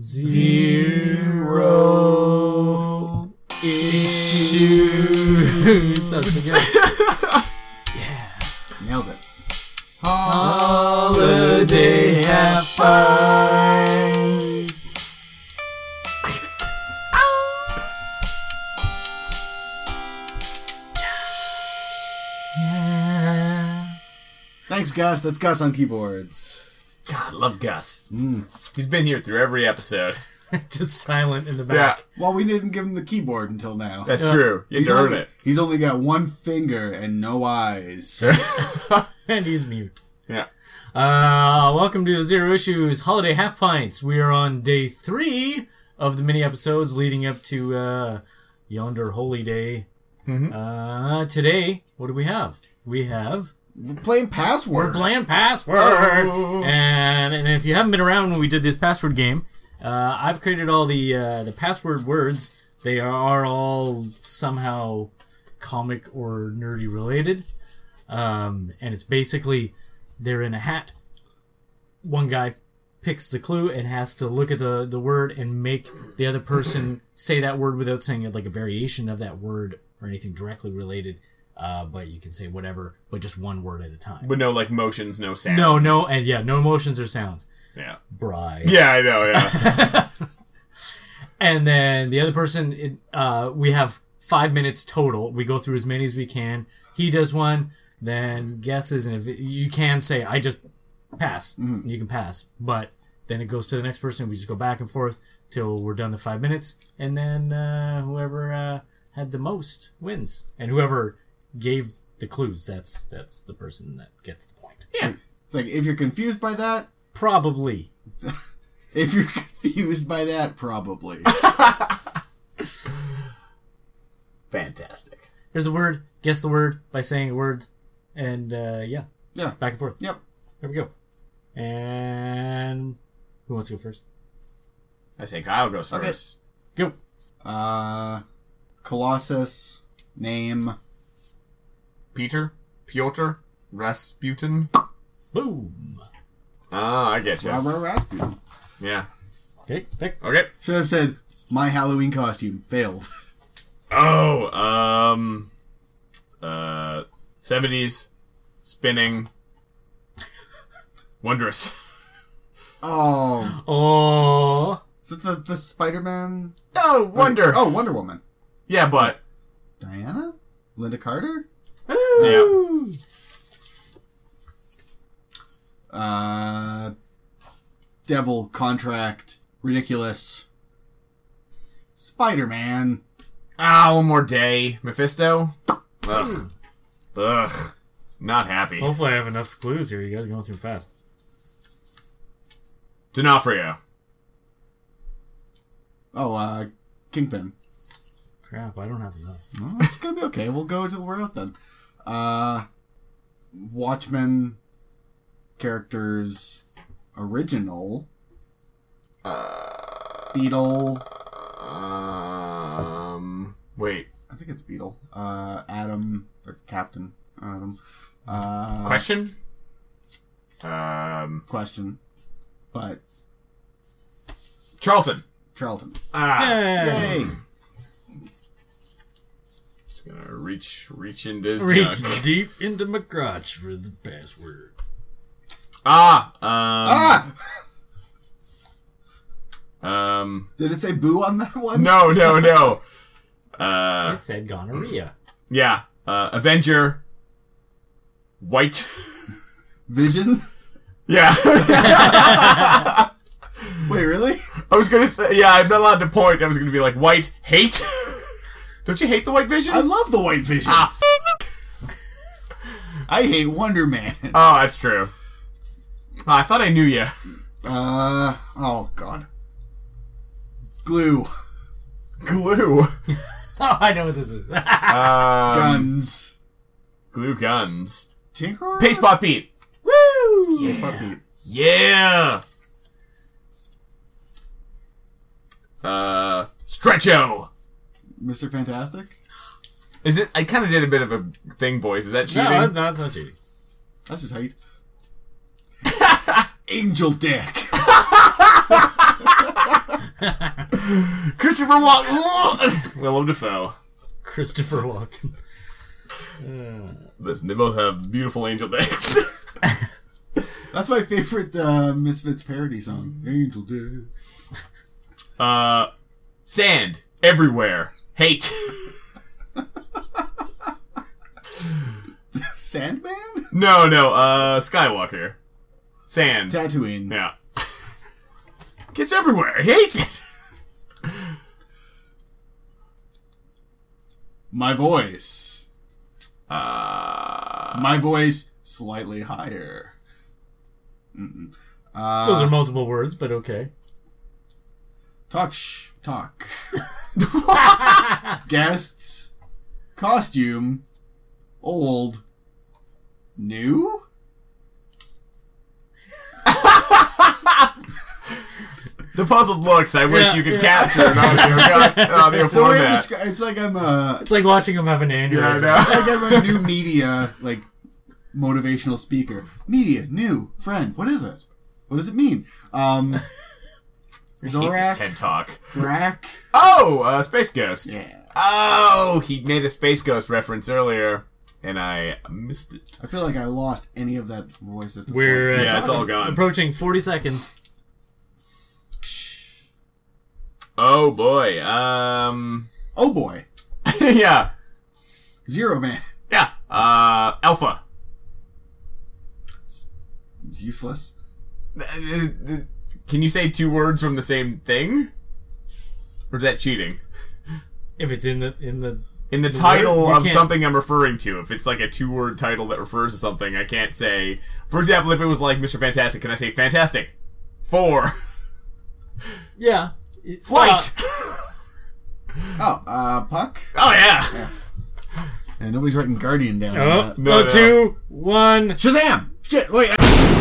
Zero issues. That's good. Yeah. Nailed it. Holiday half pints. Yeah. Thanks, Gus. That's Gus on keyboards. God, love Gus. He's been here through every episode. Just silent in the back. Well, we didn't give him the keyboard until now. That's true. You had to earn it. He's only got one finger and no eyes. And he's mute. Yeah. Welcome to Zero Issues Holiday Half Pints. We are on day 3 of the mini episodes leading up to yonder holy day. Mm-hmm. Today, what do we have? We're playing Password. We're playing Password. Oh. And if you haven't been around when we did this password game, I've created all the password words. They are all somehow comic or nerdy related. And it's basically they're in a hat. One guy picks the clue and has to look at the word and make the other person say that word without saying it, like a variation of that word or anything directly related. But you can say whatever, but just one word at a time. But no, like, motions, no sounds. No, and no emotions or sounds. Yeah. Bride. Yeah, I know, yeah. And then the other person, we have 5 minutes total. We go through as many as we can. He does one, then guesses, and if you can say, I just pass. You can pass. But then it goes to the next person. We just go back and forth till we're done the 5 minutes. And then whoever had the most wins. And whoever gave the clues, that's the person that gets the point. Yeah. It's like, if you're confused by that, Probably. if you're confused by that, probably. Fantastic. There's a word. Guess the word by saying words. And, yeah. Yeah. Back and forth. Yep. There we go. And who wants to go first? I say Kyle goes Okay. first. Go. Colossus, name. Piotr, Rasputin. Boom. Ah, I get you. Robert Rasputin. Yeah. Okay, pick. Okay. Should have said, my Halloween costume. Failed. Oh, 70s, spinning, wondrous. Oh. Oh. Is it the Spider-Man? Oh, Wonder. Oh, Wonder Woman. Yeah, but. Diana? Linda Carter? Woo. Devil, Contract, Ridiculous. Spider-Man. Ah, one more day. Mephisto. Ugh. Ugh. Not happy. Hopefully I have enough clues here. You guys are going through fast. D'Onofrio. Oh, Kingpin. Crap, I don't have enough. Well, it's gonna be okay. We'll go till we're out then. Watchmen characters original. Beetle. Wait. I think it's Beetle. Adam or Captain Adam. Question? Question. But Charlton. Charlton. Yay. Yay! Just gonna reach into his Reach junk. deep into my crotch for the password. Did it say boo on that one? No. It said gonorrhea. Yeah. Avenger. White. Vision? Yeah. Wait, really? I was gonna say, yeah, I'm not allowed to point. I was gonna be like, white hate? Don't you hate the White Vision? I love the White Vision. I hate Wonder Man. Oh, that's true. Oh, I thought I knew you. Oh, God. Glue. Glue. Oh, I know what this is. Guns. Glue guns. Tinker? Pastebot Pete. Woo! Pastebot Pete. Yeah. Stretcho. Mr. Fantastic? Is it? I kind of did a bit of a thing voice. Is that cheating? No, that's not cheating. That's just how you... Angel Dick. Christopher Walken. Willem Dafoe. Christopher Walken. Listen, they both have beautiful angel dicks. That's my favorite Misfits parody song. Angel Dick. Sand everywhere. Hate. Sandman? No, Skywalker. Sand. Tatooine. Yeah. Gets everywhere. He hates it. My voice. My voice slightly higher. Those are multiple words, but okay. Talk. Guests. Costume. Old. New? The puzzled looks I wish you could capture in audio The way format. it's like I'm It's like watching him have an aneurysm. Yeah, I know. it's like I'm a new media, like, motivational speaker. Media, new, friend. What is it? What does it mean? I hate this Zorak. TED Talk. Rack. Oh, Space Ghost. Yeah. Oh, he made a Space Ghost reference earlier, and I missed it. I feel like I lost any of that voice at this We're point. Yeah, it's all gone. approaching 40 seconds. Oh boy. Oh boy. Yeah. Zero Man. Yeah. Alpha. Useless. Can you say two words from the same thing? Or is that cheating? If it's in the In the The title word- you of can't- something I'm referring to, if it's like a two-word title that refers to something, I can't say... For example, if it was like Mr. Fantastic, can I say Fantastic 4 yeah. Flight? Puck. Oh, yeah. And nobody's writing Guardian down. Oh, No, no. 2, 1. Shazam! Shit, wait.